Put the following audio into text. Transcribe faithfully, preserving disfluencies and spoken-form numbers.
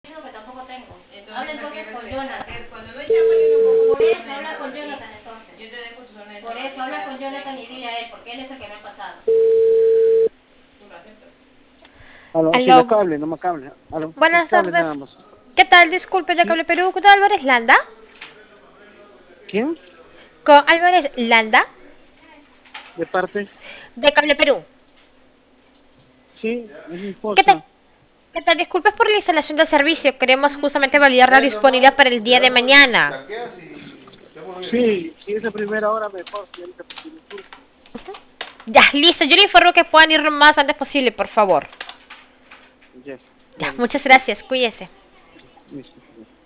No, que tampoco tengo. Entonces, Habla ¿a qué entonces con respecto? Jonathan. Cuando lo llamo yo no puedo Por eso, ponerme habla nada con aquí. Jonathan entonces. Yo te dejo tu soneta. Por eso, habla con Jonathan y dile a él, porque él es el que me ha pasado. Tú lo aceptas. Aló, sí, los Aló, cables, no más cables. Aló, los buenas cables nada tardes. más. ¿Qué tal? Disculpe, de Sí, Cable Perú, ¿con Álvarez Landa? ¿quién? ¿Con Álvarez Landa? ¿De parte? De Cable Perú. Sí, es mi ¿Qué tal? esposa. ¿Qué tal? Disculpe por la instalación del servicio. Queremos justamente validar la disponibilidad para el día de mañana. Sí, si es de primera hora mejor, señorita, porque me surge. Ya, listo. Yo le informo que puedan ir lo más antes posible, por favor. Ya, Ya, ya, listo, muchas pues. gracias. Cuídese. Listo, ya.